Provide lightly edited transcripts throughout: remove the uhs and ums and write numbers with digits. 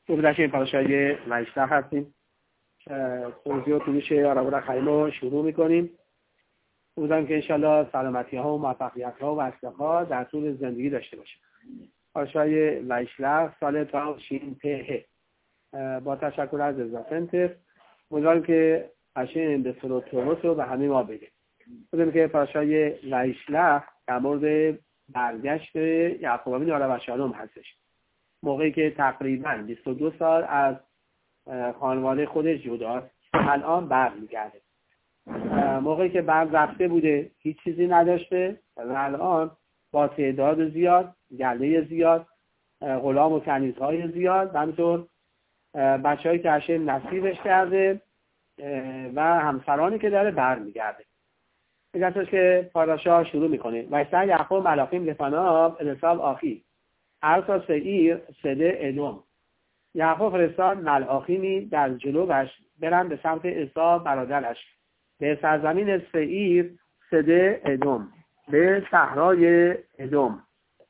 بودش این پرشای ویشتخ هستیم. توضیح و طولش آرابور خیلی شروع میکنیم. بودم که انشالله سلامتی ها و موفقیت ها و اصلاحات در طول زندگی داشته باشیم. پرشای ویشتخ سال تا شین په با تشکر از ازاسنتر بودم که اشین به سلوتوموس رو به همه ما بگه. بودم که پرشای ویشتخ در مورد برگشت یعقوب امین علیه السلام هستش. موقعی که تقریباً 22 سال از خانواده خودش جداست، الان برمیگرده. موقعی که رفته بوده هیچ چیزی نداشته و الان با تعداد زیاد، گله زیاد، غلام و کنیزهای زیاد و همینطور بچه‌هایی که هاشم نصیبش کرده و همسرانی که داره برمیگرده. میگه که پاراشا شروع میکنه و اصلا یعقوب ملاقیم لفناب الاساب آخی ارسا سعیر سده ادوم. یعقوب فرستاد ملاقیمی در جلوش برن به سمت عیسی برادرش به سرزمین سعیر سده ادوم، به صحرای ادوم.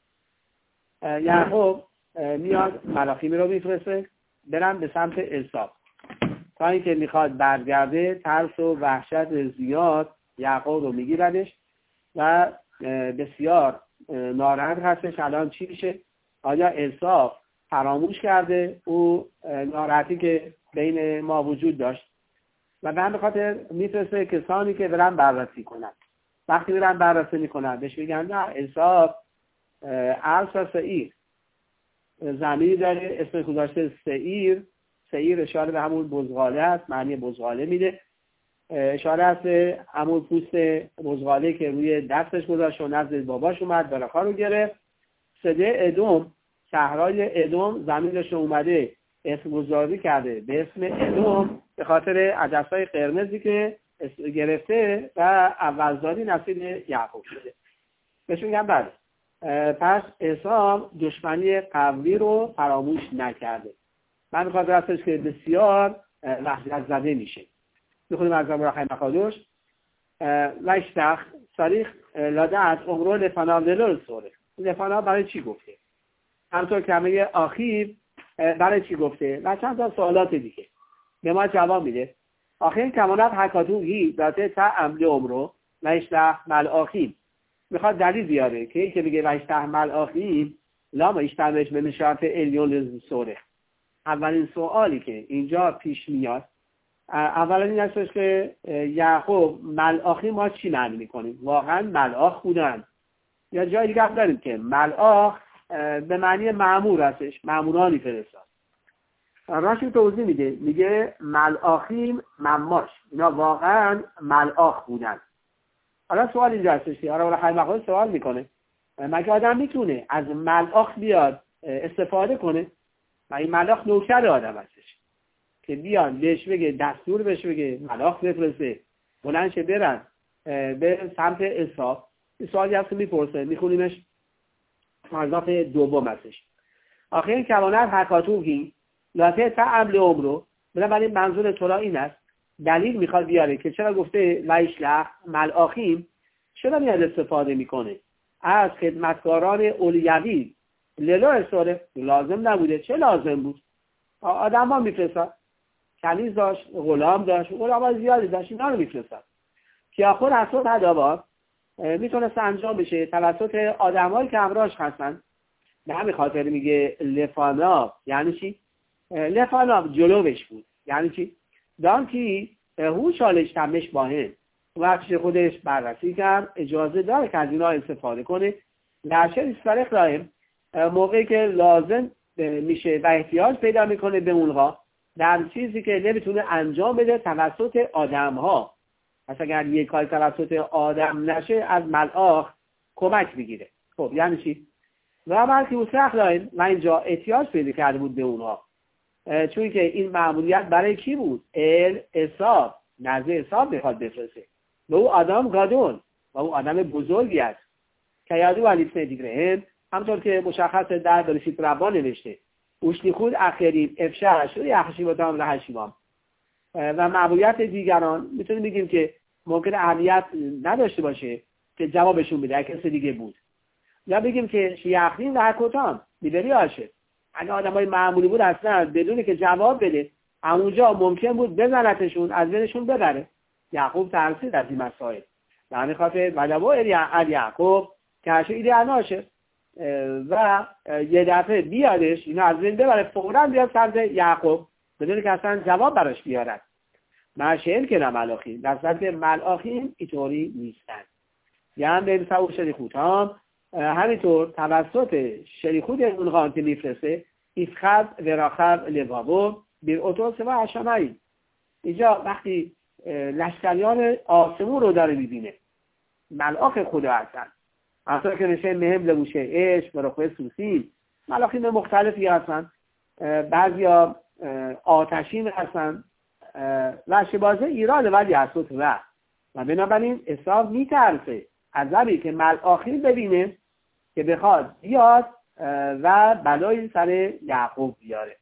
یعقوب میاد ملاقیمی رو میفرسته برن به سمت عیسی تا اینکه میخواد برگرده. ترس و وحشت زیاد یعقوب رو میگیردش و بسیار ناراحت هستش. الان چی میشه؟ آیا عیسی فراموش کرده او ناراحتی که بین ما وجود داشت؟ و به همین خاطر میفرسته کسانی که برن بررسی کنن. وقتی برن بررسی میکنن بهش میگن نه، عیسی ارسا سعیر، زمینی داره اسم گذاشته سعیر. سعیر اشاره به همون بزغاله است، معنی بزغاله میده. اشاره است به همون پوست بزغاله که روی دستش گذاشت و نزد باباش اومد برخا رو گرفت. سده ادوم، صحرای ادوم، زمینش اومده اسم گذاری کرده به اسم ادوم به خاطر عدسای قرمزی که گرفته و اولزادی نصیب یعقوب شده. بهش میگم بله. پس عیسی دشمنی قوی رو فراموش نکرده. من میخواد راستش که بسیار وحشت زده میشه. میخونیم از زبور خیلی مخادوش ویشتخ صریخ لادعت عمرو لفنا دلول سوره. لفنا برای چی گفته؟ همطور کمه آخیر برای چی گفته؟ و چند تا سوالات دیگه به ما جواب میده. آخیر کمانت حکاتوهی ذاته تا عمل عمرو ویشتخ ملآخیم. میخواد دلیل بیاره که این که بگه ویشتخ ملآخیم لا ما ایشتمش به نشاط الیون سوره. اولین سوالی که اینجا پیش میاد اولین این هستش که یعقوب ملآخی ما چی معنی میکنیم؟ واقعا ملآخ بودن یا جای دیگه داریم که ملآخ به معنی مأمور هستش، مأمورانی فرستاد. راشی توضیح میده، میگه ملآخیم مماش، اینا واقعا ملآخ بودن. حالا سوال اینجا هستش که آره خیلی مقاله سوال میکنه مگه آدم میتونه از ملآخ بیاد استفاده کنه؟ این ملآخ نوکر آدم هستش که بیان بهش بگه، دستور بهش بگه ملآخ بفرسته بلند شه برن به سمت عیسی. این سوالی هست که میپرسه، میخونیمش پاراگراف دوم هستش. آخر این کوانت حکاتوهی لاته تا عمل عمرو. بنابراین منظور تورا این است، دلیل میخواد بیاره که چرا گفته ویشتخ ملآخیم، چرا میاد استفاده میکنه از خدمتکاران اولیوی لیلا سوره. لازم نبوده. چه لازم بود؟ آدم ها میفرستاد، کنیز داشت، غلام داشت، غلام زیادی داشت، اینا رو میفرستاد که آخر حسود هدابار میتونست انجام بشه توسط آدمایی که همراهش هستن. به همین خاطر میگه لفانا. یعنی چی؟ لفانا جلوش بود. یعنی چی؟ دانکی هو چالش تمش باهن وقتی خودش بررسی کرد اجازه داره که از اینا استفاده کنه. لرشر استفرق راهم موقعی که لازم میشه و احتیاج پیدا میکنه به اونها در چیزی که نمیتونه انجام بده توسط آدم ها. پس اگر یک کار توسط آدم نشه از ملآخ کمک بگیره. خب یعنی چی؟ و بلکه او سخلاین و اینجا احتیاج پیدا کرده بود به اونها، چون که این مأموریت برای کی بود؟ حساب نزد حساب میخواد بفرسته و او آدم گادون و او آدم بزرگی است که یادو علیسه دیگره همطور که مشخص در برشید ربا نوشته اوشتی خود اخیرین افشار شده اخشیباتام لحشیبام. و مأموریت دیگران میتونیم بگیم که ممکن اهمیت نداشته باشه که جوابشون بده کسی دیگه بود، یا بگیم که شیخین و حکوتان لیبری آشه اگه آدمای معمولی بود اصلا بدون که جواب بده همونجا ممکن بود بزنتشون، از بینشون ببره. یعقوب ترسید از این مسائل، به همین خاطر ولو یعقوب که هرچه ایده اناشه و یه دفعه بیادش اینا از بین ببره، فوراً بیاد سمت یعقوب بدون که اصلا جواب براش بیارد. ماشین که ملاخین در صورت ملاخین اینطوری نیستن. یعنی به سو شریخوت هم همینطور توسط شریخوت اونقان که میفرسته ایسخب و راخب لبابو بیر اتوس و عشمایی. اینجا وقتی لشکریان آسمون رو داره میبینه، ملاخ خدا هستن، اصلا که نشه مهم لبوشه عشق و رخوه سوسی. ملاخین مختلفی هستن، بعضی ها آتشین هستن و شبازه ایران ولی اسوت و بنابراین حساب میترسه عذابی که ملاخین ببینه که بخواد بیاد و بلای سر یعقوب بیاره.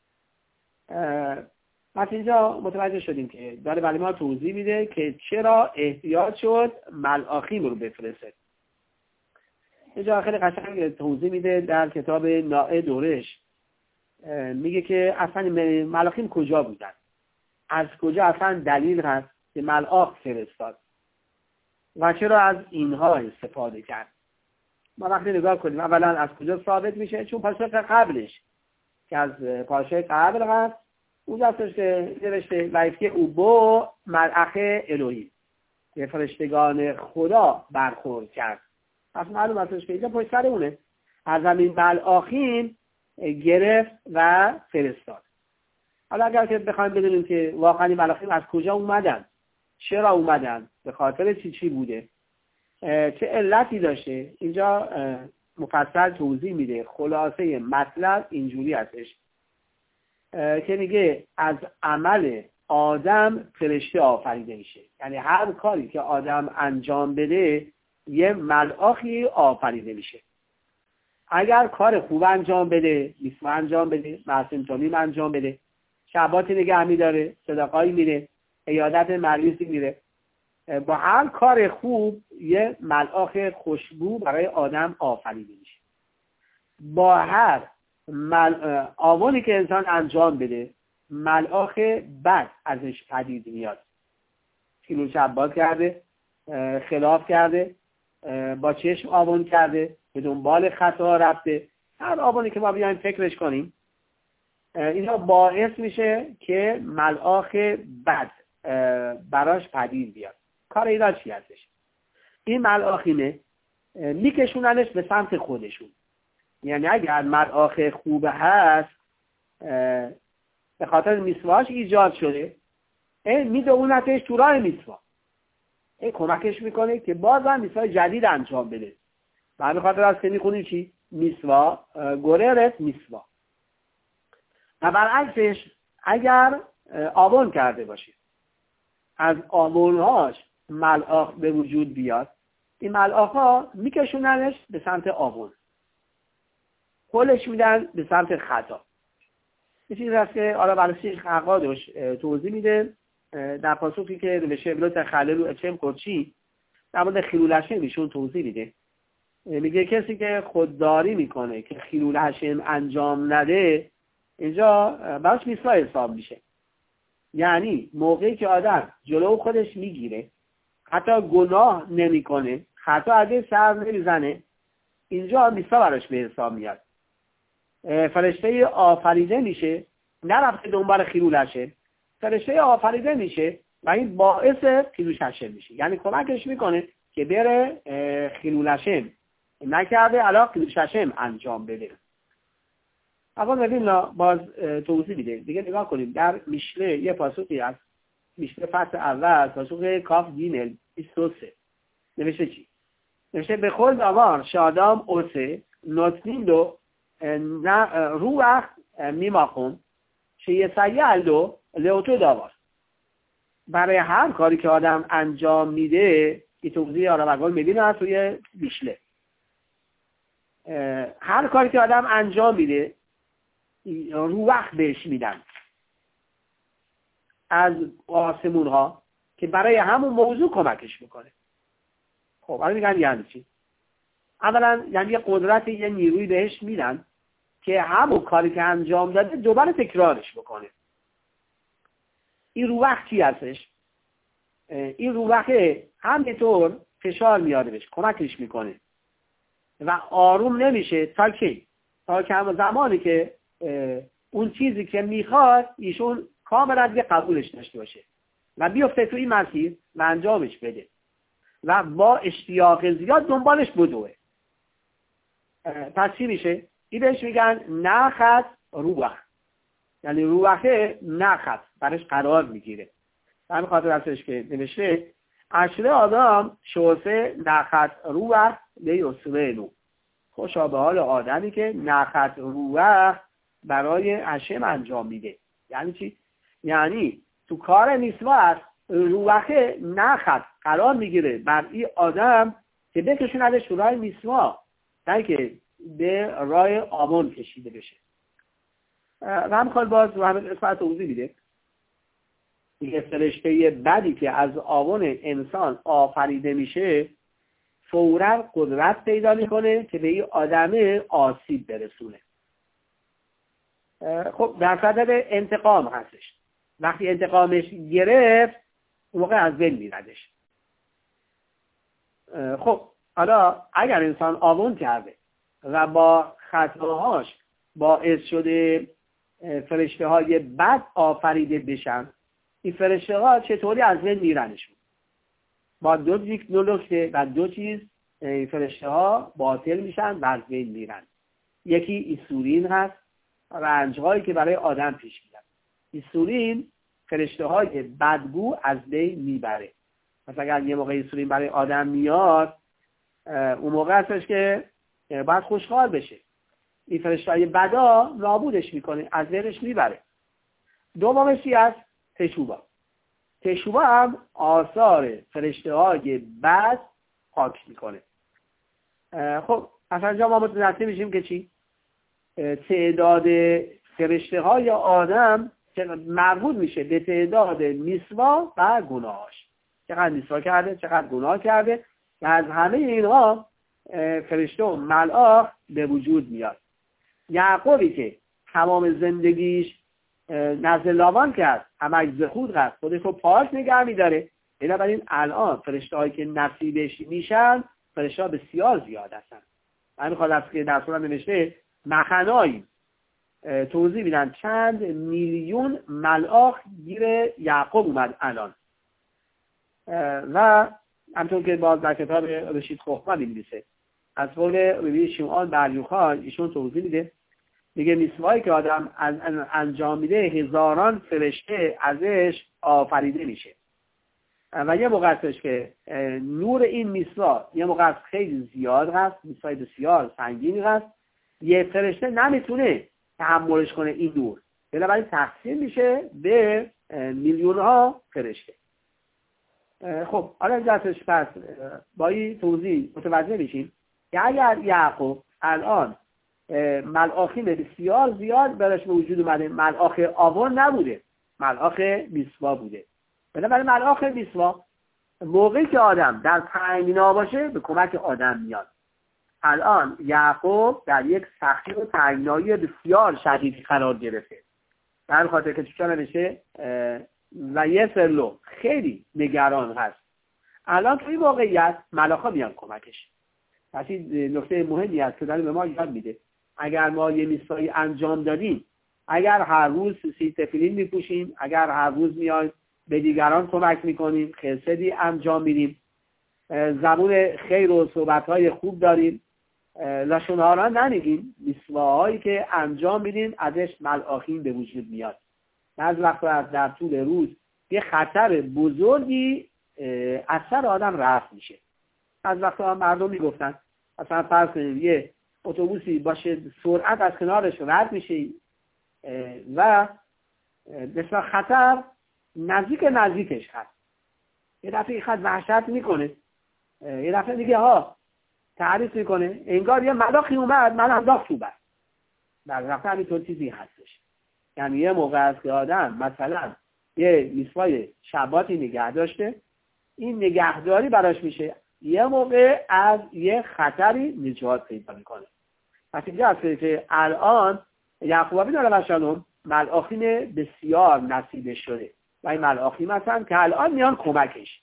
پس اینجا متوجه شدیم که داره برای ما توضیح میده که چرا احتیاج شد ملاخین رو بفرسته. اینجا خیلی قشنگ توضیح میده در کتاب نائه دورش، میگه که اصلا ملاخین کجا بودن، از کجا اصلا دلیل هست که ملاخ فرستاد و چرا از اینها استفاده کرد. ما وقتی نگاه کنیم اولا از کجا ثابت میشه، چون پاسخ قبلش که از پاسخ قبل هست اونجا هستش که نوشته وایفتی او با ملائک الهی که فرشتگان خدا برخورد کرد. پس معلوم هستش که اینجا پشت سر اونه از زمین ملاخین گرفت و فرستاد. حالا اگر که بخوایم بدونیم که واقعا ملاخین از کجا اومدن، چرا اومدن، به خاطر چی بوده، چه علتی داشته، اینجا مفصل توضیح میده. خلاصه مطلب اینجوری هستش که میگه از عمل آدم فرشته آفریده میشه. یعنی هر کاری که آدم انجام بده یه ملاخی آفریده میشه. اگر کار خوب انجام بده، میسوا انجام بده، معصوم تمیم انجام بده، شباتی نگه میداره، صدقایی میره، عیادت مریضی میره، با هر کار خوب یه ملاخ خوشبو برای آدم آفریده میشه. با هر آوانی که انسان انجام بده ملاخ بد ازش پدید میاد. خیلون شبات کرده، خلاف کرده، با چشم آوان کرده، به دنبال خطا رفته، هر آوانی که ما بیایم فکرش کنیم اینا باعث میشه که ملاخ بد براش پدید بیاد. کار اینا چی هستش؟ این ملاخینه میکشوننش به سمت خودشون. یعنی اگر ملاخ خوبه هست به خاطر میسواش ایجاد شده، میدونتش تو راه میسوا، کمکش میکنه که بازم میسوای جدید انجام بده. و همین خاطر از که میخونیم چی؟ میسوا گررت میسوا. و برعکسش اگر آوان کرده باشه، از آوانهاش ملاخ به وجود بیاد، این ملاخ ها میکشوننش به سمت آوان، خلش میدن به سمت خطا. این چیز هست که آره برای شیخ عقادش توضیح میده در پاسخی که به شبلو تخلل و اچم کرچی در مورد خیلول هشم ایشون توضیح میده. میگه کسی که خودداری میکنه که خیلول هشم انجام نده اینجا براش میسوا حساب میشه. یعنی موقعی که آدم جلو خودش میگیره، حتی گناه نمیکنه، خطا اگه سر نمیزنه، اینجا میسوا براش به حساب میاد. فرشته آفریده میشه، نرفته دنبال خیلول هشم، فرشته آفریده میشه و این باعث خیلول هشم میشه. یعنی کمکش میکنه که بره خیلول هشم نکرده الان خیلول هشم انجام بده. اول ببینیم باز توضیح میده. دیگه نگاه کنیم در میشله یه پاسخی هست، میشله فصل اول پاسخ کاف گینل 23 نوشته چی؟ نوشته به خود آوار شادام اوسه نوتنیندو رو وقت میماخون چه یه سیعلو لیوتو داوار. برای هر کاری که آدم انجام میده این توضیح آرامگال میبینه توی میشله. هر کاری که آدم انجام میده رو وقت بهش میدن از آسمون ها که برای همون موضوع کمکش میکنه. خب الان میگن یعنی چی؟ اولا یعنی یه قدرت، یه نیروی بهش میدن که همون کاری که انجام داده دوباره تکرارش بکنه. این روح چی هستش؟ این روح همینطور فشار میاره بهش، کمکش میکنه و آروم نمیشه تا کی؟ تا که همون زمانی که اون چیزی که میخواد ایشون کاملا دیگه قبولش داشته باشه و بیفته تو این مسیر و انجامش بده و با اشتیاق زیاد دنبالش بدوه. پس چی میشه؟ این بهش میگن نخت روح، یعنی روحه نخت برش قرار میگیره. به همین خاطر هستش که نوشته اشره آدم شوسه نخت روح لیسرینو، خوشا به حال آدمی که نخت روح برای هشم انجام میده. یعنی چی؟ یعنی تو کار میسوا روحه نخت قرار میگیره بر این آدم که بکشوندش تو راه میسوا، نه که به راه آمون کشیده بشه. و هم خواهد باز و همین قسمت توضیح میده یه فرشته بدی که از آون انسان آفریده میشه فوراً قدرت پیدا میکنه که به این آدم آسیب برسونه. خب در صدد انتقام هستش. وقتی انتقامش گرفت اون موقع از بین میردش. خب حالا اگر انسان آون کرده و با خطاهاش باعث شده فرشته های بد آفریده بشن، این فرشته ها چطوری از بین میرنشون؟ با دو نکته و دو چیز فرشته ها باطل میشن و از بین میرن. یکی ایسورین هست، رنجهایی که برای آدم پیش میاد. ایسورین فرشته های بدگو از بین میبره. مثلا اگر یه موقع ایسورین برای آدم میاد، اون موقع هستش که باید خوشحال بشه. این فرشته های بدا نابودش میکنه، از بینش میبره. دومش چی هست؟ تشوبا. تشوبا هم آثار فرشته های بد پاک میکنه. خب اصلا جا ما متوجه میشیم که چی؟ تعداد فرشته های آدم مربوط میشه به تعداد میسوا و گناهاش. چقدر میسوا کرده، چقدر گناه کرده و از همه اینها فرشته و ملاک به وجود میاد. یعقوبی که تمام زندگیش نزد لاوان کرد، همه زخود هست، خودش رو پاک نگه میداره. بنابراین الان فرشته هایی که نصیبش میشن فرشته ها بسیار زیاد هستن. من میخواد از که در صورت نوشته مخنایی توضیح میدن چند میلیون ملاک گیر یعقوب اومد الان. و همطور که باز در کتاب رشید خخمه می‌نویسه از قول ربی شمعان بریوخان ایشون توضیح میده، میگه میسوایی که آدم انجام میده هزاران فرشته ازش آفریده میشه و یه موقع هستش که نور این میسوا یه موقع خیلی زیاد هست، میسوای بسیار سنگینی هست، یه فرشته نمیتونه تحملش کنه این نور، بنابراین تقسیم میشه به میلیون ها فرشته. خب حالا دستش پس با این توضیح متوجه میشیم که اگر یعقوب الان ملاخین بسیار زیاد برش به وجود اومده، ملاخ آون نبوده، ملاخ میسوا بوده. بنابراین ملاخ میسوا موقعی که آدم در تنگنا باشه به کمک آدم میاد. الان یعقوب در یک سختی و تنگنایی بسیار شدیدی قرار گرفته، در خاطر که چون نوشته و یه سرلو خیلی نگران هست. الان توی موقعیت ملاخا میان کمکش. پس این نکته مهمی است که داره به ما یاد میده. اگر ما یه میسایی انجام دادیم، اگر هر روز سیتفیلین میپوشیم، اگر هر روز میایم به دیگران کمک میکنیم، خیرسدی انجام میدیم، زبون خیر و صحبتهای خوب داریم، لاشون‌ها نمیگیم، میسواهایی که انجام میدیم ازش ملاخین به وجود میاد. از وقتا در طول روز یه خطر بزرگی از سر آدم رفت میشه. از وقتا مردم میگفتن مثلا فرض کنید یه اتوبوسی باشه سرعت از کنارش رد میشه و بسیار خطر نزدیکش هست، یه دفعه خط وحشت میکنه، یه دفعه دیگه ها تعریف میکنه انگار یه ملاخی اومد من انداخت تو بر. در واقع همینطور چیزی هستش. یعنی یه موقع است که آدم مثلا یه میسوای شباتی نگه داشته، این نگهداری براش میشه، یه موقع از یه خطری نجات پیدا میکنه. پس اینجا هست که الان یعقوب بن الاشالوم ملاخیم بسیار نصیب شده و این ملاخیم هستن که الان میان کمکش.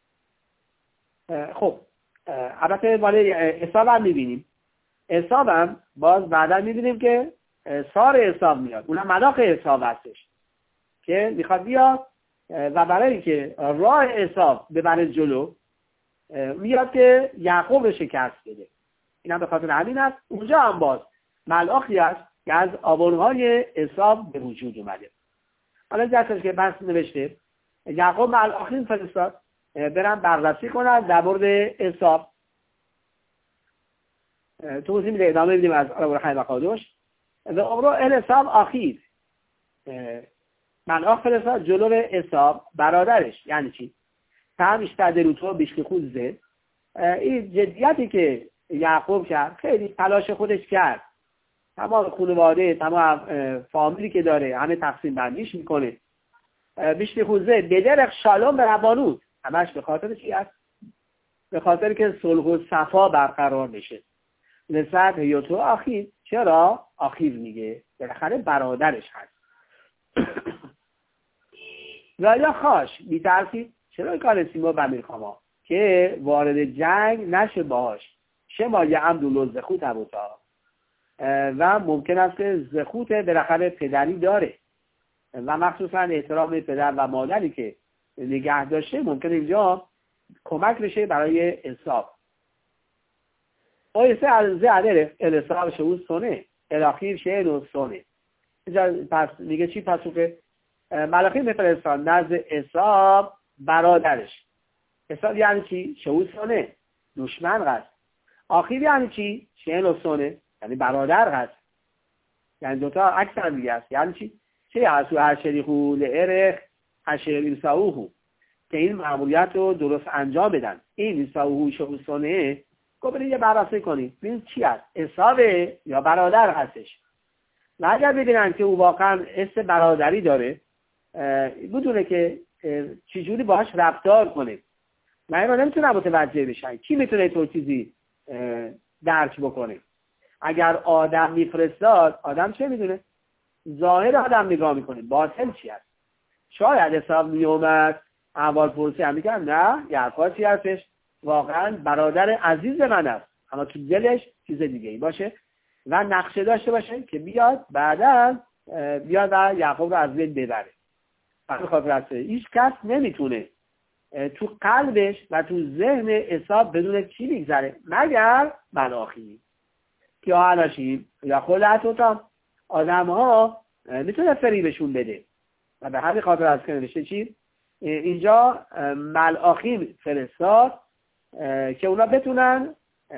خب البته مال عیسی هم میبینیم، عیسی هم باز بعدا میبینیم که سار عیسی میاد، اونم ملاخ عیسی هستش که میخواد بیاد و برای که راه عیسی ببره جلو میاد که یعقوب رو شکست بده. این هم به خاطر همین است اونجا هم باز ملاخی است که از آبونهای عیسی به وجود اومده. حالا جاستش که بحث نوشته یعقوب ملاخین فرستاد برن بررسی کنن در مورد عیسی. توضیح میده، ادامه میدیم از ابراهیم و قادوش و امرو الاساب آخیر ملاخ فرستاد جلو عیسی برادرش. یعنی چی؟ هم اشتده رو تو بیشکی خود زد. این جدیتی که یعقوب کرد، خیلی تلاش خودش کرد، تمام خانواده، تمام فامیلی که داره همه تقسیم بندیش میکنه. بیشکی خود زد بدرخ شالوم به ربانود، همش به خاطر چی است؟ به خاطر که صلح و صفا برقرار بشه. نسبت هیوتو آخیر. چرا آخیر میگه؟ بالاخره برادرش هست. یا خاش میترسید چرا کار سیما بمیرخاما که وارد جنگ نشه باهاش شما یه عمدو زخوت ابوتا و ممکن است که زخوت بالاخره پدری داره و مخصوصا احترام پدر و مادری که نگه داشته ممکن اینجا کمک بشه برای حساب. اویسه عرضه عدر الاساب شهود سونه الاخیر شه نو سونه. اینجا پس میگه چی پسوکه؟ ملاخی میفرستان نزد حساب برادرش. حساب یعنی چی؟ شهود سونه دشمن هست. آخیر یعنی چی؟ شه نو سونه یعنی برادر هست. یعنی دوتا عکس هم دیگه است. یعنی چی؟ چه هستو هر شریخو لعرخ هشرین ساوهو که این معمولیت رو درست انجام بدن. این ساوهو شهود سونه برید یه بررسی کنید ببینید چی هست، حسابه یا برادر هستش. و اگر ببینن که او واقعا حس برادری داره بدونه که چجوری باهاش رفتار کنه و اینا نمیتونه متوجه بشن. کی میتونه تو چیزی درک بکنه؟ اگر آدم میفرستاد آدم چه میدونه؟ ظاهر آدم نگاه میکنه، باطن چی هست. شاید حساب میومد اول پرسی هم میگن نه یعقوب چی هستش، واقعا برادر عزیز من است، اما تو دلش چیز دیگه ای باشه و نقشه داشته باشه که بیاد بعدا بیاد و یعقوب رو از بین ببره. به خاطر است هیچ کس نمیتونه تو قلبش و تو ذهن حساب بدون چی میگذره مگر ملاخی که آناشیم یا خلعتوتام آدم ها میتونه فریبشون بده و به همین خاطر است که نوشته چی؟ اینجا ملاخیم فرستاد که اونا بتونن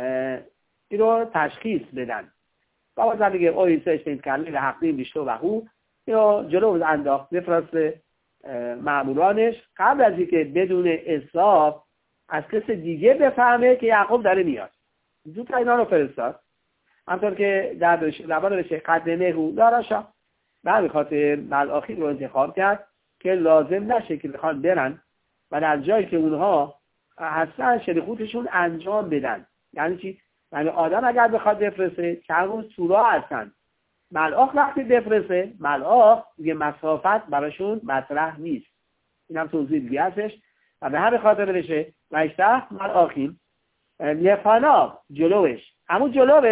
این رو تشخیص بدن. بابا زن میگه اوی سهش این کلی لحقیم بیشتو و هو اینو جلو انداخت بفرست مأمورانش قبل از اینکه بدون حساب از کس دیگه بفهمه که یعقوب داره میاد. زودتر اینا رو فرستاد همطور که در زبان بشه قدمه هو داراشا به خاطر ملاخیم رو انتخاب کرد که لازم نشه که بخوان برن و در جایی که اونها هستن شریخوتشون انجام بدن. یعنی چی؟ یعنی آدم اگر بخواد بفرسته چند روز سورا هستن، ملاخ وقتی بفرسته ملاخ دیگه مسافت براشون مطرح نیست. این هم توضیح دیگه هستش و به همین خاطر بشه و اشتاق ملاخیم لفانا جلوش همون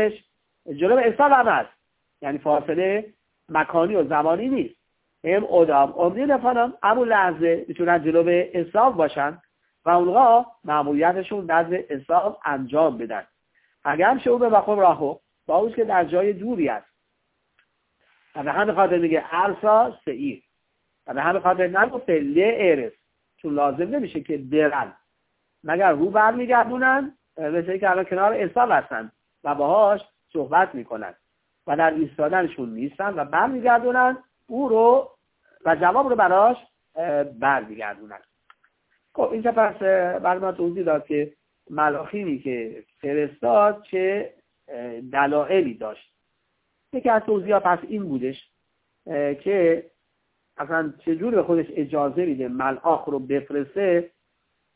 جلو اصال هم هست، یعنی فاصله مکانی و زمانی نیست. هم ادام امنی لفانا همون لحظه میتونن جلو اصال باشن و اونها معمولیتشون نزد حساب انجام بدن. اگر هم شعوب بخوب راهو با اوست که در جای دوری است و به همین خاطر میگه ارسا سعیر و به همین خاطر نگفته له ارس چون لازم نمیشه که برن مگر رو برمیگردونن مثل که الان کنار حساب هستن و باهاش صحبت میکنن و در ایستادنشون نیستن و برمیگردونن او رو و جواب رو براش برمیگردونن. خب اینجا پس برای ما توضیح داد که ملاخیمی که فرستاد چه دلایلی داشت. یکی از توضیحات پس این بودش که اصلا چجور به خودش اجازه میده ملاخ رو بفرسته.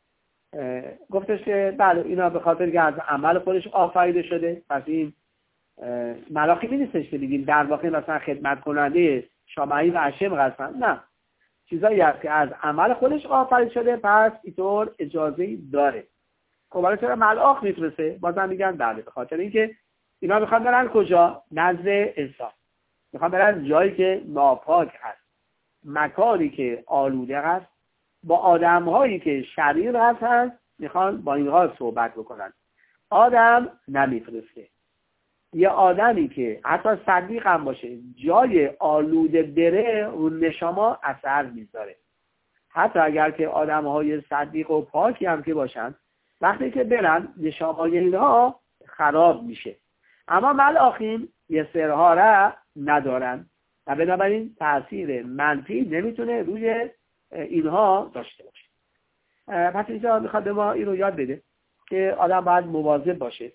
گفتش که بله اینا به خاطر که از عمل خودش آفریده شده، پس این ملاخی نیستش که بگیم در واقع مثلا خدمت کننده شامعی و اشم هستن. نه، چیزایی هست که از عمل خودش آفرید شده، پس اینطور اجازه داره. خب حالا چرا ملاخ میفرسته؟ بازم میگن بله، به خاطر اینکه اینا میخوان برن کجا؟ نزد انسان. میخوان برن جایی که ناپاک هست، مکانی که آلوده هست، با آدمهایی که شریر هستن، میخوان با اینها صحبت بکنن. آدم نمیفرسته. یه آدمی که حتی صدیق هم باشه جای آلوده بره رو نشما اثر میذاره. حتی اگر که آدمهای صدیق و پاکی هم که باشن، وقتی که برن نشامای اینها خراب میشه. اما ملاخین یه سرها را ندارن و بنابراین تأثیر منفی نمیتونه روی اینها داشته باشه. پس اینجا میخواد به ما این رو یاد بده که آدم باید مواظب باشه،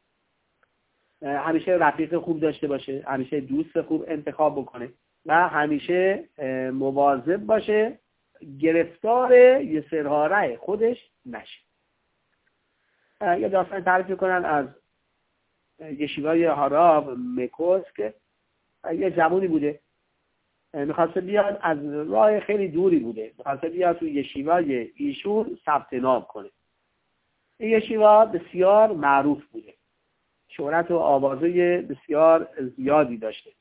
همیشه رفیق خوب داشته باشه، همیشه دوست خوب انتخاب بکنه و همیشه مواظب باشه گرفتار یه سرهاره خودش نشه. یه داستان تعریف کنن از یشیوای هاراب مکوس که یه جوانی بوده، میخواسته بیاد، از راه خیلی دوری بوده، میخواسته بیاد تو یشیوای ایشون ثبت نام کنه. این یشیوا بسیار معروف بوده، شهرت و آوازه بسیار زیادی داشته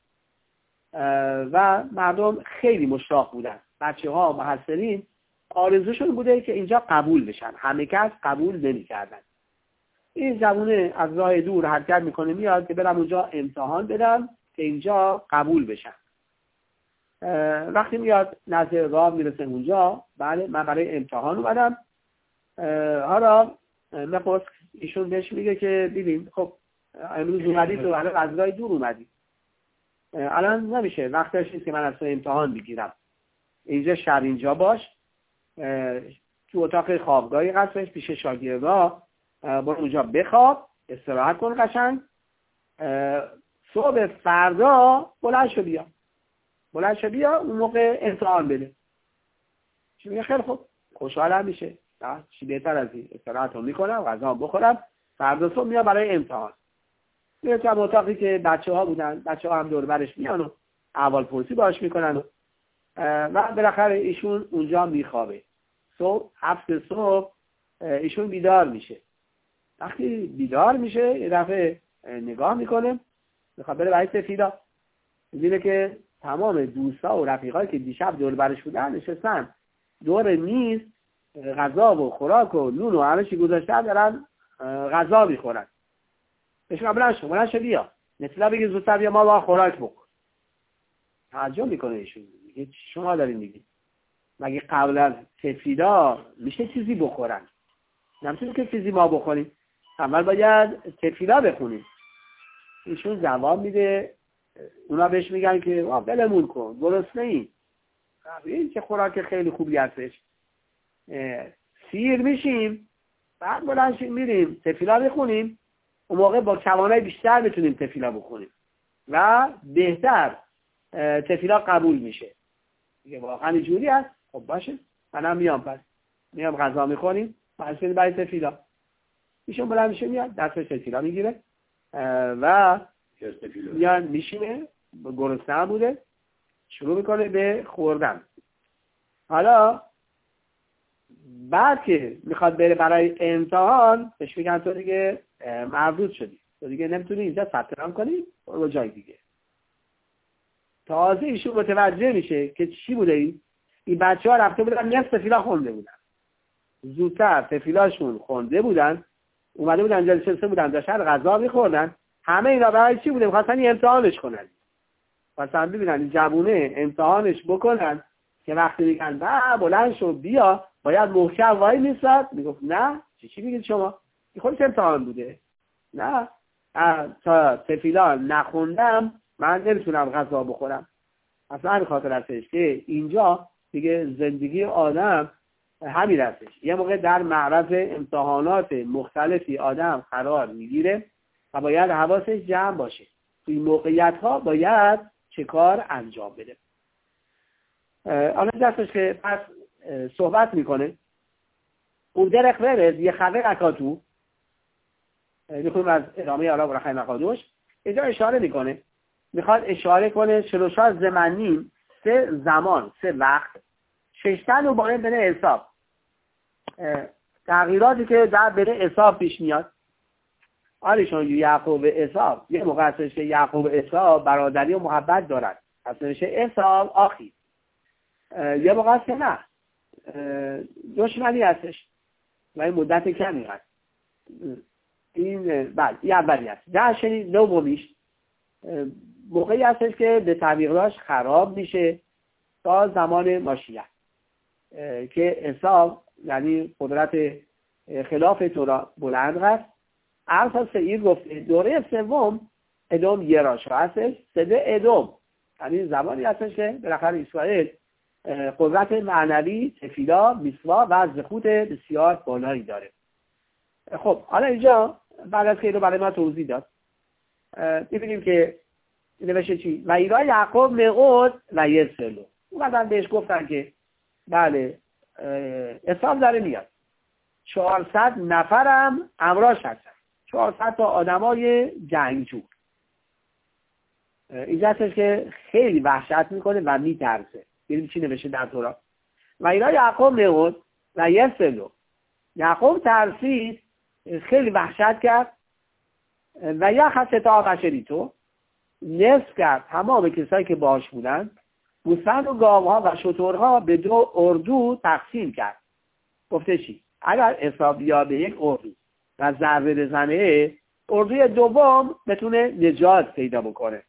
و مردم خیلی مشتاق بودن. بچه ها محصلین آرزوشون بوده که اینجا قبول بشن، همه کس قبول نمی کردن. این جوونه از راه دور حرکت میکنه میاد که برم اونجا امتحان بدم که اینجا قبول بشن. وقتی میاد نزد راه میرسه اونجا، بله من برای امتحان اومدم. حالا نپرس، ایشون بهش میگه که ببین خب امروز اومدی تو از راه دور اومدی، الان نمیشه، وقتش نیست که من از تو امتحان بگیرم. اینجا شب اینجا باش، تو اتاق خوابگاهی هستش پیش شاگردا، برو اونجا بخواب، استراحت کن قشنگ، صبح فردا بلند شو بیا اون موقع امتحان بده. چی میگه؟ خیلی خوب، خوشحالم میشه، چی بهتر از این، استراحت رو میکنم، غذا بخورم، فردا صبح میام برای امتحان. میره تو اتاقی که بچه ها بودن، بچه ها هم دور برش میان و احوال پرسی باش میکنن و بالاخره ایشون اونجا میخوابه. صبح 7 صبح ایشون بیدار میشه. وقتی بیدار میشه یه دفعه نگاه میکنه، میخواد بره برای سفیدا، میبینه که تمام دوستا و رفیقایی که دیشب دور برش بودن نشستن دور میز، غذا و خوراک و نون و همه چی گذاشتن، دارن غذا میخورن. بهش بلند شو بیا، مثلا بگی زودتر بیا ما با خوراک بخور. تعجب میکنه ایشون، میگه شما دارین میگید مگه قبل از تفیدا میشه چیزی بخورن؟ نمیتونه که چیزی ما بخوریم، اول باید تفیدا بخونیم. ایشون جواب میده، اونا بهش میگن که بلمون کن، گرسنه ای، این که خوراک خیلی خوبی هستش، سیر میشیم بعد بلند میریم تفیلا بخونیم، اون موقع با توانای بیشتر میتونیم تفیلا بخونیم و بهتر تفیلا قبول میشه. دیگه واقعا اینجوری هست؟ خب باشه، منم میام، پس میام غذا میخوریم، پس برای تفیلا. ایشون بلند میشه میاد دستش تفیلا میگیره و میان میشینه، گرسنه بوده، شروع میکنه به خوردن. حالا بعد که میخواد بره برای امتحان بهش میگن تو دیگه مردود شدی، تو دیگه نمیتونی اینجا ثبت نام کنی، برو جای دیگه. تازه ایشون متوجه میشه که چی بوده، این بچه ها رفته بودن نصف تفیلا خونده بودن، زودتر تفیلاشون خونده بودن، اومده بودن اینجا نشسته بودن داشتن غذا میخوردن. همه اینا برای چی بوده؟ میخواستن امتحانش کنن، مثلا ببینن این جوونه امتحانش بکنن که وقتی میگن بلند شو بیا باید محکم وای میستاد، میگفت نه چی میگید شما، این خودش امتحان بوده، نه تا تفیلا نخوندم من نمیتونم غذا بخورم. اصلا همین خاطر هستش که اینجا دیگه زندگی آدم همین هستش، یه موقع در معرض امتحانات مختلفی آدم قرار میگیره و باید حواسش جمع باشه توی موقعیت ها باید چه کار انجام بده. حالا دستش که پس صحبت میکنه اون درخ ورز یه خبر اکاتو میخونیم از ادامه عرب رخی مقادوش. اینجا اشاره میکنه، میخواد اشاره کنه 44 زمنیم، 3 زمان، 3 وقت، 6 تا دوباره بین حساب تغییراتی که در بین حساب پیش میاد. آلیشون یعقوب و عیسی، یه موقع هستش که یعقوب و عیسی برادری و محبت دارن، اصلا میشه عیسی آخی. یه موقع هست که نه، دشمنی هستش و این مدت کمی هست. این بله این اولی هست. در دومیش موقعی هستش که به تعمیقاش خراب میشه تا زمان ماشیه که عیسی یعنی قدرت خلاف تورا بلند هست. ارسا سعید گفته دوره سوم ادوم یراشا هستش، سده ادوم یعنی زمانی هستش که بالاخره اسرائیل قدرت معنوی، تفیلا، میسوا و زخوت بسیار بالایی داره. خب حالا اینجا بعد از که اینو برای ما توضیح داد می‌بینیم که نوشته چی؟ و ایرا یعقوب مقود و یسلو. اومدن بهش گفتن که بله اسلام داره میاد، 400 نفرم امراش هستن، 400 تا آدمای جنگجو. اینجا هستش که خیلی وحشت میکنه و میترسه. ببینیم چی نوشته در تورات. و اینا یعقوب نمود و یسلو، یعقوب ترسید، خیلی وحشت کرد و یا خسته تا آقشری تو نصف کرد تمام کسایی که باش بودن، گوسفند و گاوها و شترها به 2 اردو تقسیم کرد. گفته چی؟ اگر حساب یا به یک اردو و ضربه بزنه، اردوی دوم بتونه نجات پیدا بکنه.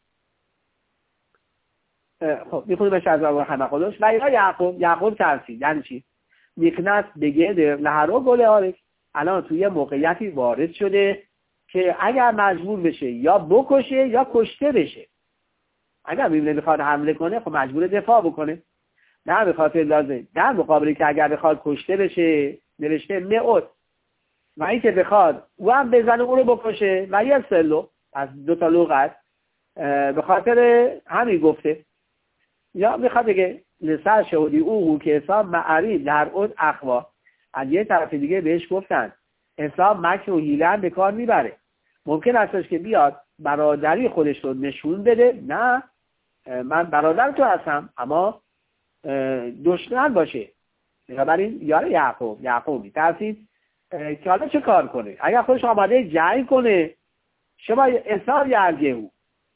خب میخونیمش از همه خودش. و اینا یعقوب ترسید. یعنی چی؟ میکنت بگه لحرو گله آرک. الان توی موقعیتی وارد شده که اگر مجبور بشه یا بکشه یا کشته بشه. اگر میبینه بخواد حمله کنه خب مجبور دفاع بکنه، نه به خاطر لازم. در مقابلی که اگر بخواد کشته بشه نوشته مئات، و این که بخواد او هم بزنه اون رو بکشه و یه سلو از 2 تا لغت به خاطر همین گفته. یا میخواد بگه لسر شهودی او که حساب معری در اون اخوا. از یه طرف دیگه بهش گفتن حساب مکر و حیله هم به کار میبره. ممکن استش که بیاد برادری خودش رو نشون بده، نه من برادر تو هستم اما دشمن باشه. بنابراین یار یعقوبی ترسید که حالا چه کار کنه. اگر خودش آماده جنگ کنه شما اصحار یرگه او،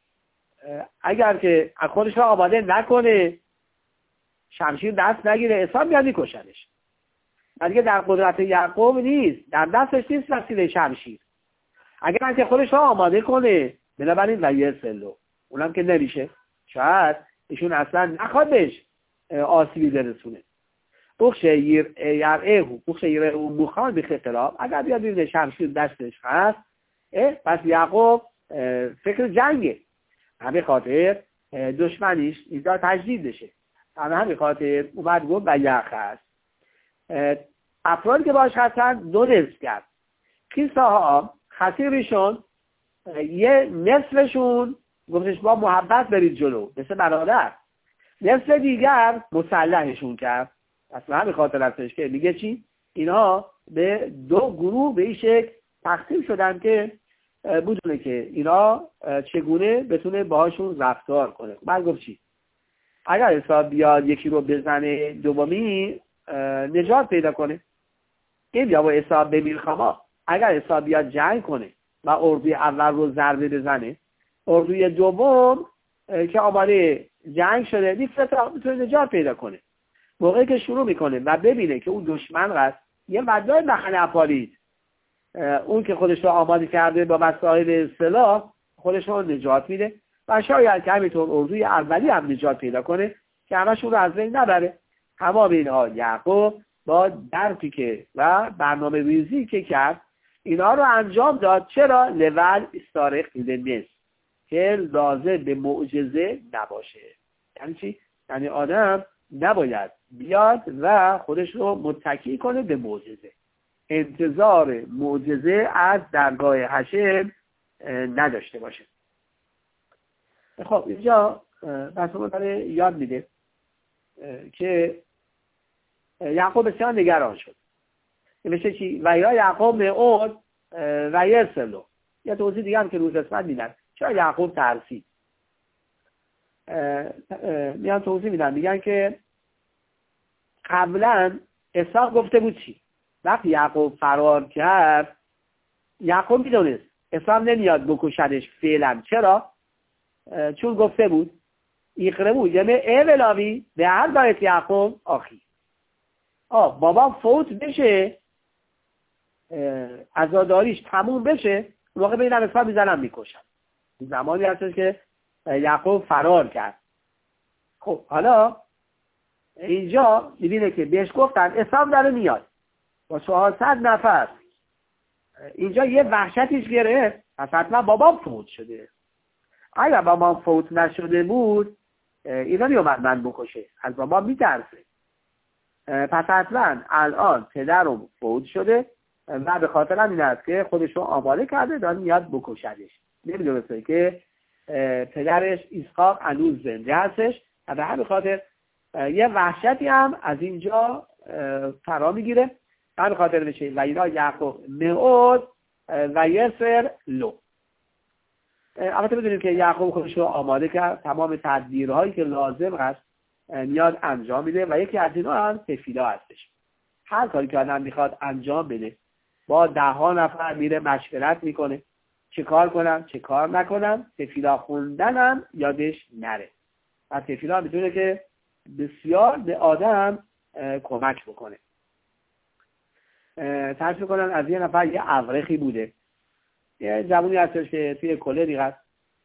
اگر که خودش را آماده نکنه شمشیر دست نگیره اصحار میاد میکشنش. دیگه در قدرت یعقوب نیست، در دستش نیست وسیله شمشیر. اگر که خودش را آماده کنه بنابراین ویه سلو اونم که نمیشه، شاید ایشون اصلا نخواد بهش آسیبی برسونه. بخش یرعهو بخش یرعهو مخان بخطراب. اگر بیاد ببینه شمشیر دستش هست پس یعقوب فکر جنگه، همه خاطر دشمنیش اینجا تجدید بشه، همه خاطر اومد گفت و یخ هست. افرادی که باش هستن 2 نصف کرد. کیسه ها خسیرشون یه نصفشون گفتش با محبت برید جلو مثل برادر، نصف دیگر مسلحشون کرد. اصلا همین خاطر هستش که میگه چی؟ اینا به 2 گروه به این شکل تقسیم شدن که بدونه که اینا چگونه بتونه باهاشون رفتار کنه. بعد گفت چی؟ اگر حساب بیاد یکی رو بزنه دومی نجات پیدا کنه. این یا با حساب به میلخما، اگر حساب بیاد جنگ کنه و اردوی اول رو ضربه بزنه، اردوی دوم که آماده جنگ شده میتونه نجات پیدا کنه. موقعی که شروع میکنه و ببینه که اون دشمن هست یه مدای مخنه اپالید، اون که خودش رو آماده کرده با وسایل سلاح خودش رو نجات میده و شاید که همینطور اردوی اولی هم نجات پیدا کنه که همشون رو از بین نبره. تمام اینها یعقوب با درکی که و برنامه ریزی که کرد اینا رو انجام داد. چرا؟ لول استارق لنس، که لازم به معجزه نباشه. یعنی چی؟ یعنی آدم نباید بیاد و خودش رو متکی کنه به معجزه، انتظار معجزه از درگاه هشم نداشته باشه. خب اینجا بس ما داره یاد میده که یعقوب بسیار نگران شد. نوشته چی؟ و یا یعقوب مئود و یسلو. یه توضیح دیگه هم که روز قسمت میدن چرا یعقوب ترسید؟ میان توضیح میدن، میگن که قبلا اسحاق گفته بود چی؟ وقتی یعقوب فرار کرد، یعقوب میدونست اسحاق نمیاد بکشدش فعلا. چرا؟ چون گفته بود ایقربو یعنی اولاوی به هر بایت یعقوب آخی، بابا فوت بشه، عزاداریش تموم بشه، موقع بینم اسحاق میزنم میکشم. زمانی هستش که یعقوب فرار کرد. خب حالا اینجا میبینه که بهش گفتن اسحاق داره میاد با 400 نفر. اینجا یه وحشتیش گرفت، پس حتما بابام فوت شده. اگر بابام فوت نشده بود اینا نیومد من بکشه، از بابام میترسه. پس حتما الان پدرم فوت شده و به خاطر این است که خودشو آماده کرده داره میاد بکشدش. نمیدونسته که پدرش اسحاق هنوز زنده هستش و به همین خاطر یه وحشتی هم از اینجا فرا میگیره. به همین خاطر بشه و اینا یعقوب موعود و یسر لو. البته بدونیم که یعقوب خودش رو آماده کرد، تمام تدبیرهایی که لازم هست میاد انجام میده و یکی از اینا هم تفیلا هستش. هر کاری که آدم میخواد انجام بده با 10 نفر میره مشورت میکنه چه کار کنم چه کار نکنم. تفیلا خوندنم یادش نره و تفیلا میتونه که بسیار به آدم کمک بکنه. تعریف میکنن از یه نفر یه ابرخی بوده، یه جوونی هستش که توی کلری هست.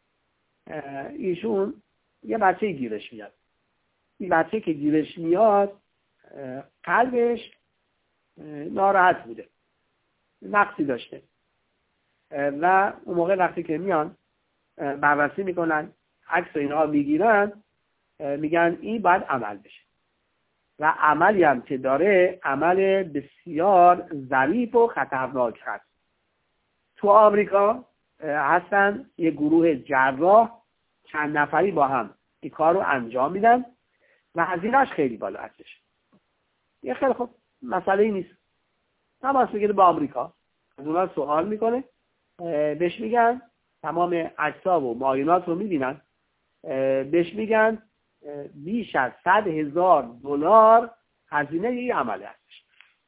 ایشون یه بچه گیرش میاد. این بچه که گیرش میاد قلبش ناراحت بوده، نقصی داشته و اون موقع وقتی که میان بررسی میکنن، عکس اینها میگیرن، میگن این باید عمل بشه و عملی هم که داره عمل بسیار ظریف و خطرناک هست. تو آمریکا هستن یه گروه جراح چند نفری با هم این کار رو انجام میدن و هزینه‌اش خیلی بالا هستش. یه خیلی خوب مسئله نیست. تماس میگیره با آمریکا، از اونها سوال میکنه، بهش میگن تمام اجزا و معاینات رو میبینن، بهش میگن بیش از $100,000 هزینه این عمل هستش.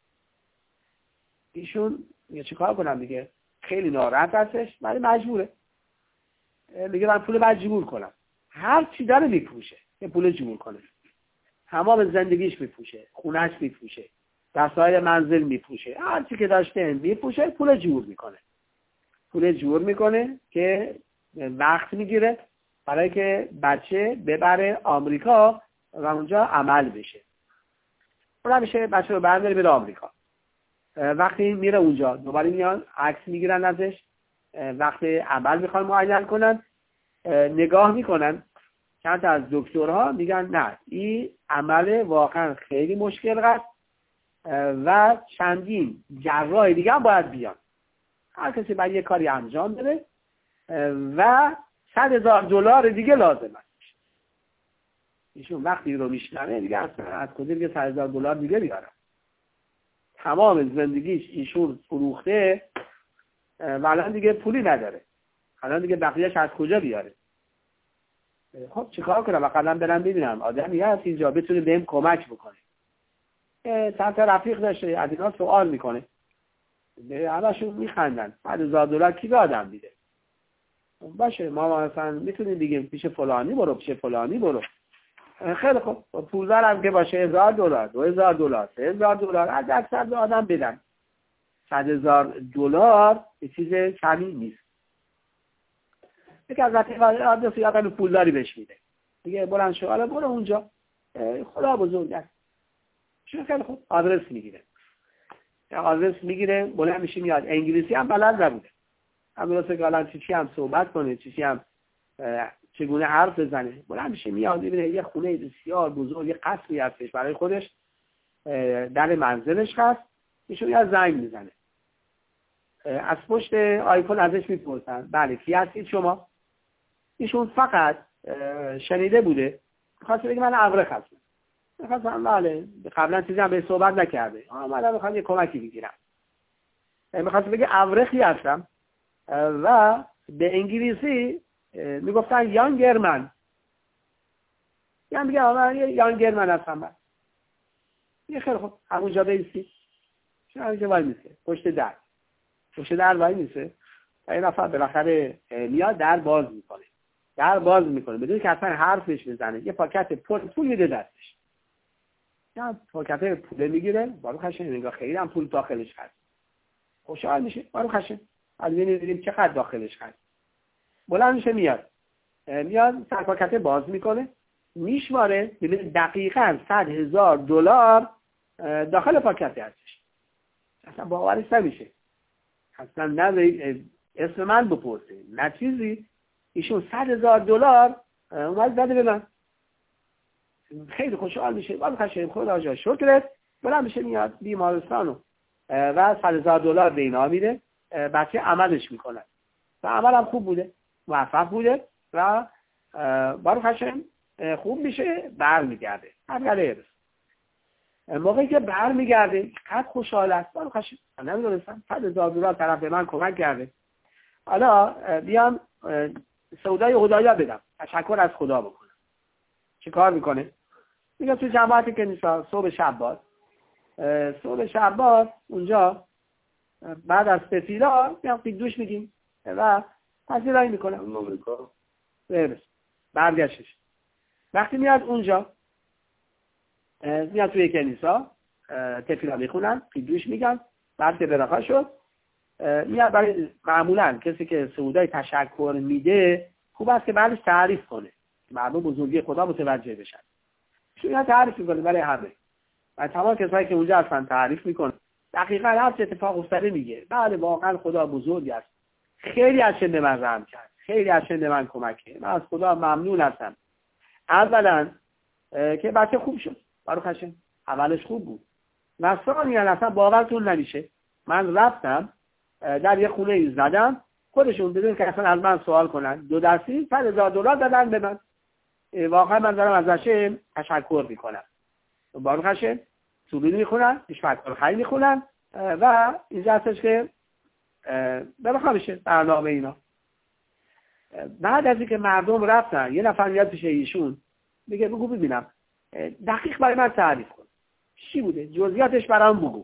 ایشون میگه چه کار کنم دیگه، خیلی ناراحت هستش ولی مجبوره. میگه من پول باید جبور کنم. هر چی داره میپوشه که پول جبور کنه. تمام زندگیش میپوشه، خونهش میپوشه، وسایل منزل میپوشه، هر چی که داشته میپوشه، پول جبور میکنه. پول جبور میکنه که وقت میگیره برای که بچه ببره آمریکا و اونجا عمل بشه. اون میشه بچه رو برداره بره آمریکا. وقتی میره اونجا دوباره میان عکس میگیرن ازش، وقتی عمل میخوان معاینه کنن نگاه میکنن، چند تا از دکترها میگن نه این عمل واقعا خیلی مشکل است و چندین جراح دیگه هم باید بیان. هر کسی باید یه کاری انجام بده و $100,000 دیگه لازم است. ایشون وقتی رو میشنوه دیگه از کجا دیگه $100,000 دیگه بیارم. تمام زندگیش ایشون فروخته و الان دیگه پولی نداره. الان دیگه بقیهش از کجا بیاره؟ خب چیکار کنم؟ واقعا برم ببینم آدمی هست اینجا بتونه بهم کمک بکنه. چند تا رفیق داشته، از اینا سوال میکنه، همشون میخندن. $100,000 کی به آدم میده؟ باشه ما مثلا میتونیم بگیم پیش فلانی برو، پیش فلانی برو. خیلی خوب پولدار هم که باشه $1,000 $2,000 $3,000 از اکثر به آدم بدن. $100,000 یه چیز کمی نیست. یکی از رفیقان آدم پولداری بهش میده، دیگه بلند شو حالا برو اونجا، خدا بزرگ است. چون خیلی خوب آدرس میگیره بلند میشه میاد. انگلیسی هم بلد نبوده، هم درسته که الان چی هم صحبت کنه، چی هم چگونه حرف بزنه. بلند میشه میاد میبینه یه خونه بسیار بزرگ، یه قصری هستش برای خودش، در منزلش هست. ایشون یه زنگ میزنه، از پشت آیفون ازش میپرسن بله کی هستید شما؟ ایشون فقط شنیده بوده، خواست بگه من ابرخ هستم. میخواستم بله قبلا چیزی هم به صحبت نکرده، من میخوام یه کمکی بگیرم. میخواست بگه ابرخی هستم و به انگلیسی میگفتن یانگرمن، یعنی میگه من یانگرمن هستم من. یه خیلی خوب همونجا بیستی، همونجا وای میسه پشت در وای میسه و این نفر بالاخره میاد در باز میکنه بدون که اصلا حرفش بزنه. یه پاکت پول میده دستش، یا پاکت پول میگیره، بارو خشن نگاه خیلی هم پول داخلش هست، خوشحال میشه، بارو خشن از ببینیم چقدر داخلش هست. بلند میشه میاد سر پاکت باز میکنه، میشماره، ببین دقیقاً $100,000 داخل پاکت هستش. اصلا باورش نمیشه، اصلا نه اسم من بپرسه نه چیزی، ایشون $100,000 اومد داده به من. خیلی خوشحال میشه، ولی خشم خدا جا شکرت، بلند میشه میاد بیمارستانو و $100,000 به اینا میده، بچه عملش میکنه و عملم خوب بوده، موفق بوده و بارو خشم خوب میشه، برمیگرده. موقعی که برمیگرده قد خوشحال است، بارو خشم نمیدونستم $100,000 طرف به من کمک کرده، حالا بیام سودای خدایا بدم، تشکر از خدا بکنم. چه کار میکنه؟ میگه تو جماعتی که نیست، صبح شب باز اونجا بعد از تفیلا میام دوش میگیم و پذیرایی میکنه برگشتش. وقتی میاد اونجا میاد توی کنیسا تفیلا میخونن، دوش میگن، بعد که برخا شد میاد برای معمولا کسی که سودای تشکر میده خوب است که بعدش تعریف کنه، مردم بزرگی خدا متوجه بشن. شما تعریف میکنه برای همه و تمام کسایی که اونجا هستن تعریف میکنه، دقیقاً هر چه اتفاق افتاده میگه. بله واقعا خدا بزرگی است، خیلی از شنده من رحم کرد، خیلی از شنده من کمک کرد، من از خدا ممنون هستم. اولا که بچه خوب شد، بارو خشم اولش خوب بود، نصرانی اصلا باورتون نمیشه، من رفتم در یه خونه ای زدم، خودشون بدون که اصلا از من سوال کنن 2 درصد $100,000 دادن به من. واقعا من دارم ازش تشکر میکنم. بارو خشم سرود میخونن، تشکر خیلی میخونن و اینجا هستش که برخوا میشه برنامه اینا. بعد از اینکه مردم رفتن یه نفر میاد پیش ایشون میگه بگو ببینم دقیق برای من تعریف کن چی بوده، جزئیاتش برام بگو.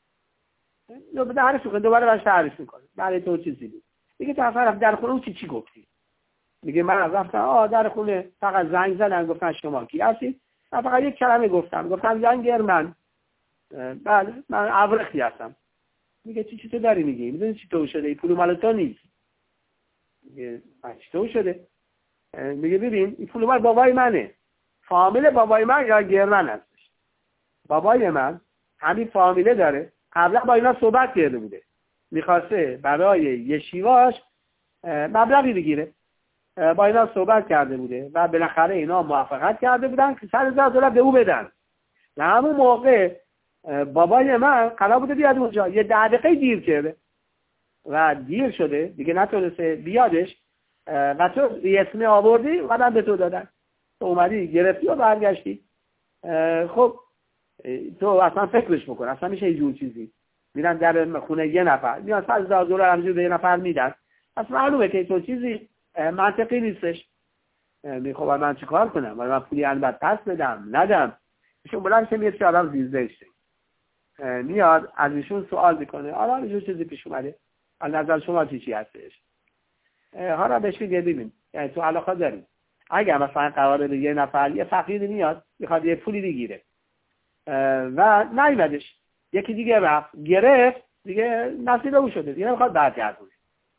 دوباره براش تعریف میکنه، برای تو چیزی بود. میگه طرف در خونه اون چی گفتی؟ میگه من رفتم در خونه فقط زنگ زدن گفتن شما کی هستی؟ من فقط یک کلمه گفتم یانگرمن. بله من ابرختی هستم. میگه چی تو داری میگی؟ میدونی چی تو شده؟ این پول مال تو نیست. میگه چی تو شده؟ میگه ببین این پول مال بابای منه، فامیل بابای من یانگرمن هستش. بابای من همین فامیله داره، قبلا با اینا صحبت کرده بوده، میخواسته برای یه شیواش مبلغی بگیره، با اینا صحبت کرده بوده و بالاخره اینا موافقت کرده بودن که $100,000 به او بدن. و همون موقع بابای من قرار بوده بیاد اونجا، یه 10 دقیقه دیر کرده و دیر شده دیگه، نتونسته بیادش و تو اسمی آوردی و من به تو دادن، تو اومدی گرفتی و برگشتی. خب تو اصلا فکرش بکن، اصلا میشه اینجور چیزی میرن در خونه یه نفر میان $100,000 همجور به یه نفر میدن، اصلا معلومه که تو چیزی منطقی نیستش. میخوام من چیکار کنم؟ من پولی البته پس بدم ندم؟ ایشون بلند شه میاد که آدم زیزده میاد از ایشون سوال میکنه، حالا ایشون چیزی پیش اومده، از نظر شما چی هستش؟ حالا بهش میگه ببین یعنی تو علاقه داری، اگر مثلا قراره یه نفر یه فقیری میاد میخواد یه پولی بگیره و نیومدش، یکی دیگه رفت گرفت دیگه نصیب او شده دیگه نمیخواد برگردونه،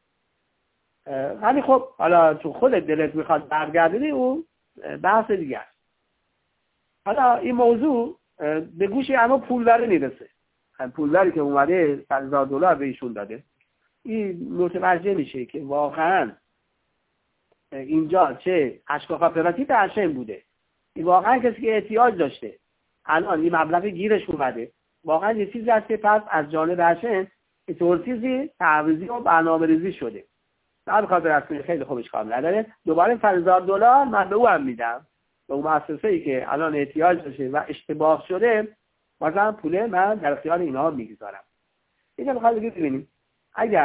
ولی خب حالا تو خودت دلت میخواد برگردونی اون بحث دیگه است. حالا این موضوع به گوش اما پولدار میرسه، پولداری که اومده $100,000 به ایشون داده، این متوجه میشه که واقعا اینجا چه اشکال خاطراتی ترشم بوده، این واقعا کسی که احتیاج داشته الان این مبلغ گیرش اومده، واقعا یه چیزی هست که پس از جانب هشم اینطور چیزی تعویضی و برنامه‌ریزی شده. در خاطر رسمی خیلی خوبش کار نداره، دوباره $100,000 من به او هم میدم، به اون مؤسسه‌ای که الان احتیاج داشته و اشتباه شده، مثلا پول من در اختیار اینا میگذارم. اینجا میخواد بگید ببینیم اگر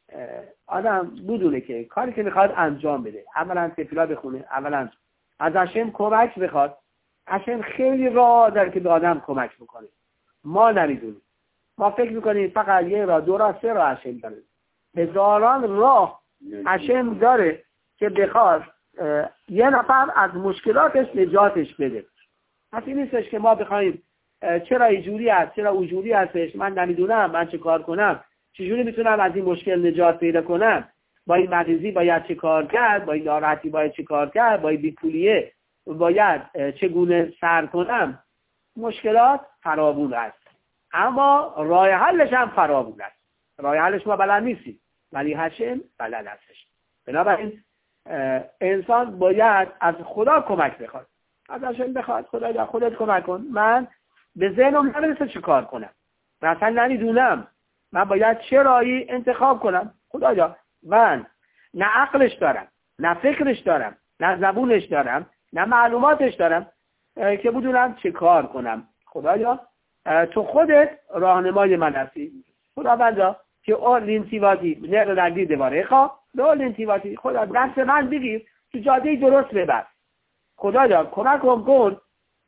آدم بدونه که کاری که میخواد انجام بده، اولا تفیلا بخونه، اولا از هشم کمک بخواد. هشم خیلی راه داره که به آدم کمک بکنه، ما نمیدونیم. ما فکر میکنیم فقط یه راه، دو راه، سه راه هشم داره. هزاران راه هشم داره که بخواد یه نفر از مشکلاتش نجاتش بده. پس این نیستش که ما بخوایم چرا اینجوری است، چرا اونجوری هستش، من نمیدونم من چه کار کنم، چجوری میتونم از این مشکل نجات پیدا کنم، با این مریضی باید چه کار کرد، با این ناراحتی باید چه کار کرد، با این بیپولیه باید چگونه سر کنم. مشکلات فراوون است، اما راه حلش هم فراوون است. راه حلش ما بلد نیستیم، ولی هشم بلد هستش. بنابراین انسان باید از خدا کمک بخواد، از هشم بخواد خدا خودت کمک کن، من به ذهنم نمیرسه چه کار کنم، مثلا نمیدونم من باید چه راهی انتخاب کنم. خدایا من نه عقلش دارم، نه فکرش دارم، نه زبونش دارم، نه معلوماتش دارم که بدونم چه کار کنم. خدایا تو خودت راهنمای من هستی. خداوندا که اون لینتیواتی نر رگی دواره خواه دو لینتیواتی، خدا دست من بگیر تو جاده درست ببر. خدایا کمکم کن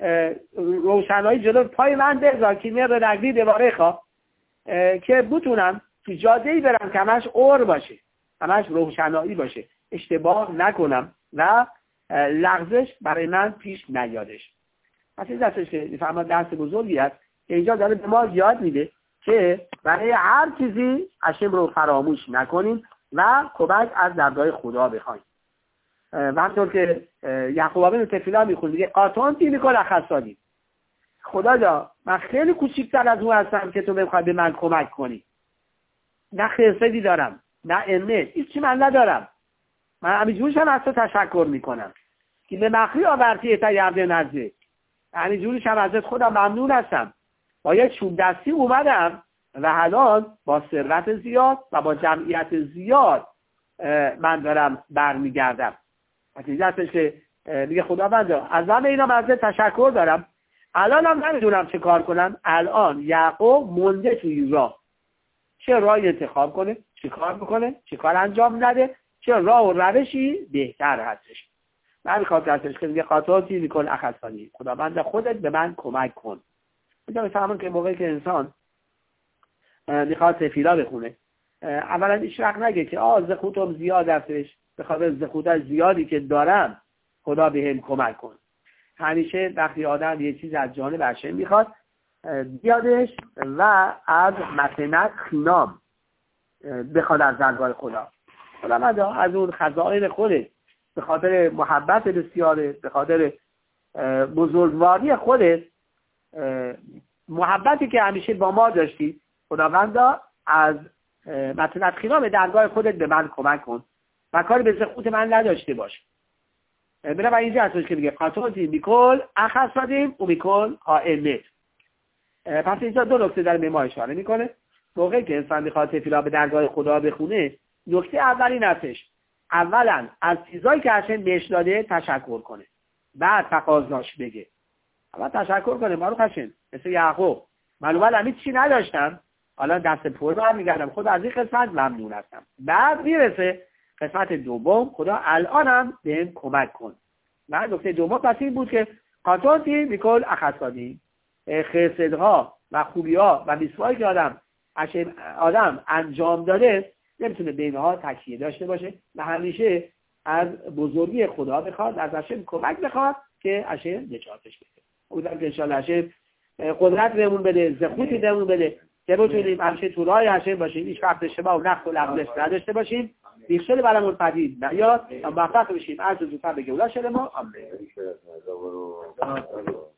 روشنایی جلو پای من بذار که نر رگی دواره خواه که بتونم تو جاده‌ای برم که همش اور باشه، همش روشنایی باشه، اشتباه نکنم و لغزش برای من پیش نیادش. پس این دستش که فهمت درس بزرگی است که اینجا داره به ما یاد میده که برای هر چیزی هشم رو فراموش نکنیم و کمک از درگاه خدا بخوایم. و همطور که یعقوب بن تفیلا میخونه میگه قاطونتی میکن اخصادی، خدا جا من خیلی کوچیک‌تر از اون هستم که تو بخوای به من کمک کنی، نه خرسدی دارم نه علمه، هیچی من ندارم، من همینجورش هم از تو تشکر میکنم که به مخری آورتی تا یرده نزده، همینجورش هم ازت خودم ممنون هستم، با یک چوب دستی اومدم و الان با ثروت زیاد و با جمعیت زیاد من دارم برمیگردم. این دستش که میگه خداوندا از همه اینا من ازت تشکر دارم، الان هم نمیدونم چه کار کنم. الان یعقوب مونده توی راه، چه راهی انتخاب کنه، چه کار بکنه، چه کار انجام نده، چه راه و روشی بهتر هستش. من میخواد دستش که میگه قاطعاتی میکن اخصانی، خداوند خودت به من کمک کن. اینجا میفهمون که موقعی که انسان میخواد تفیلا بخونه، اولا هیچ وقت نگه که زخوتم زیاد هستش، بخاطر زخوتش زیادی که دارم خدا بهم کمک کن. همیشه وقتی آدم یه چیز از جانب هشم میخواد بیادش و از متنت خینام بخواد از درگاه خدا. خداوند از اون خزائن خودت به خاطر محبت بسیاره، به خاطر بزرگواری خودت، محبتی که همیشه با ما داشتی، خداوند از متنت خینام درگاه خودت به من کمک کن و کاری به زخوت من نداشته باش. برای اینجا هستش که میگه قاطعاتی میکل اخصادیم و میکل آئمت. پس اینجا دو نکته در به ما اشاره میکنه. موقعی که انسان میخواد تفیلا به درگاه خدا بخونه، نکته اولی هستش اولا از چیزایی که هشم بهش داده تشکر کنه، بعد تقاضاش بگه. اول تشکر کنه، ما رو هشم مثل یعقوب من اول همین چی نداشتم، حالا دست پر برمیگردم، خدا از این قسمت ممنون هستم. بعد میرسه قسمت دوم، خدا الانم بهم کمک کن. و نکته دوم پس این بود که قاطعاتی میکل اخصادی، خرسدها و خوبی‌ها و میسوایی که آدم انجام داده نمیتونه به اینها تکیه داشته باشه و همیشه از بزرگی خدا بخواد، از هشم کمک بخواد که هشم نجاتش بده. امیدوارم که انشاءالله هشم قدرت بهمون بده، زخوتی بهمون بده که بتونیم همیشه تو راه هشم باشیم، هیچ وقت اشتباه و نقص و لغزش نداشته باشیم، بیشتر برامون پدید نیاد، موفق بشیم. عرض زودتر به گولا شده ما. آمین.